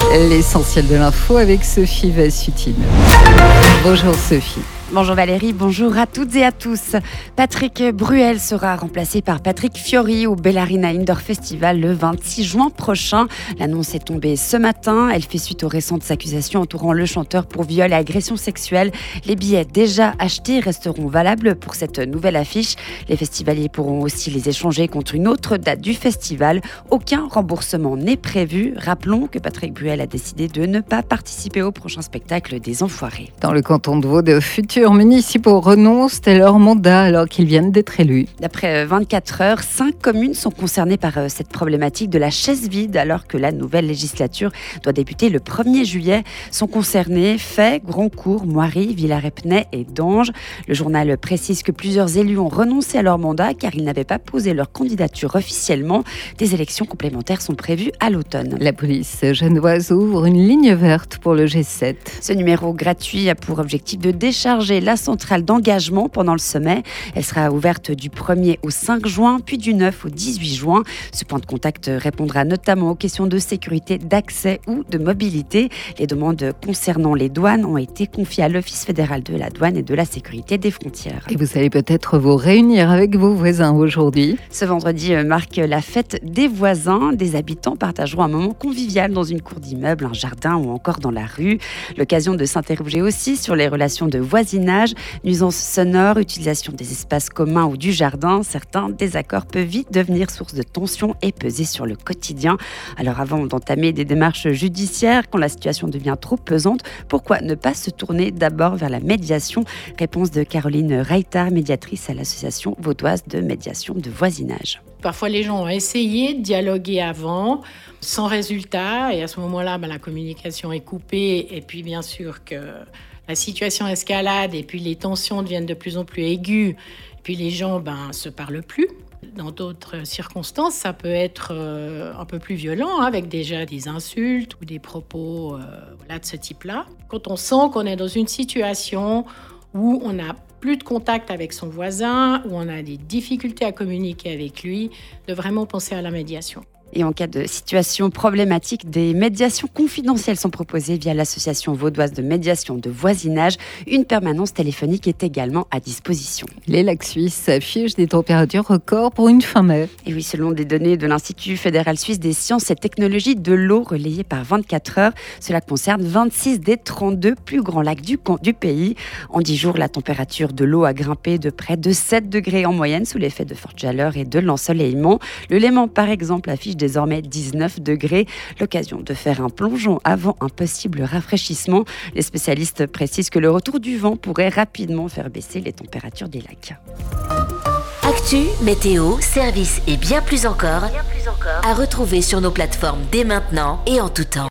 L'essentiel de l'info avec Sophie Vassutine. Bonjour Sophie. Bonjour Valérie, bonjour à toutes et à tous. Patrick Bruel sera remplacé par Patrick Fiori au Bellarina Indoor Festival le 26 juin prochain. L'annonce est tombée ce matin. Elle fait suite aux récentes accusations entourant le chanteur pour viol et agression sexuelle. Les billets déjà achetés resteront valables pour cette nouvelle affiche. Les festivaliers pourront aussi les échanger contre une autre date du festival. Aucun remboursement n'est prévu. Rappelons que Patrick Bruel a décidé de ne pas participer au prochain spectacle des Enfoirés. Dans le canton de Vaud, de futurs municipaux renoncent à leur mandat alors qu'ils viennent d'être élus. D'après 24 heures, 5 communes sont concernées par cette problématique de la chaise vide alors que la nouvelle législature doit débuter le 1er juillet. Sont concernés Fay, Grandcourt, Moiry, Villars-Épinay et Dange. Le journal précise que plusieurs élus ont renoncé à leur mandat car ils n'avaient pas posé leur candidature officiellement. Des élections complémentaires sont prévues à l'automne. La police genevoise ouvre une ligne verte pour le G7. Ce numéro gratuit a pour objectif de décharger la centrale d'engagement pendant le sommet. Elle sera ouverte du 1er au 5 juin, puis du 9 au 18 juin. Ce point de contact répondra notamment aux questions de sécurité, d'accès ou de mobilité. Les demandes concernant les douanes ont été confiées à l'Office fédéral de la douane et de la sécurité des frontières. Et vous allez peut-être vous réunir avec vos voisins aujourd'hui. Ce vendredi marque la fête des voisins. Des habitants partageront un moment convivial dans une cour d'immeuble, un jardin ou encore dans la rue. L'occasion de s'interroger aussi sur les relations de voisinage, nuisances sonores, utilisation des espaces communs ou du jardin. Certains désaccords peuvent vite devenir source de tension et peser sur le quotidien. Alors avant d'entamer des démarches judiciaires, quand la situation devient trop pesante, pourquoi ne pas se tourner d'abord vers la médiation? Réponse de Caroline Reitard, médiatrice à l'association vaudoise de médiation de voisinage. Parfois, les gens ont essayé de dialoguer avant, sans résultat. Et à ce moment-là, la communication est coupée. Et puis, bien sûr que la situation escalade et puis les tensions deviennent de plus en plus aiguës. Et puis, les gens se parlent plus. Dans d'autres circonstances, ça peut être un peu plus violent, avec déjà des insultes ou des propos de ce type-là. Quand on sent qu'on est dans une situation où on n'a plus de contact avec son voisin, où on a des difficultés à communiquer avec lui, de vraiment penser à la médiation. Et en cas de situation problématique, des médiations confidentielles sont proposées via l'association vaudoise de médiation de voisinage. Une permanence téléphonique est également à disposition. Les lacs suisses affichent des températures records pour une fin mai. Et oui, selon des données de l'Institut fédéral suisse des sciences et technologies de l'eau relayées par 24 heures, cela concerne 26 des 32 plus grands lacs du pays. En 10 jours, la température de l'eau a grimpé de près de 7 degrés en moyenne sous l'effet de fortes chaleurs et de l'ensoleillement. Le Léman, par exemple, affiche désormais 19 degrés. L'occasion de faire un plongeon avant un possible rafraîchissement. Les spécialistes précisent que le retour du vent pourrait rapidement faire baisser les températures des lacs. Actu, météo, services et bien plus encore à retrouver sur nos plateformes dès maintenant et en tout temps.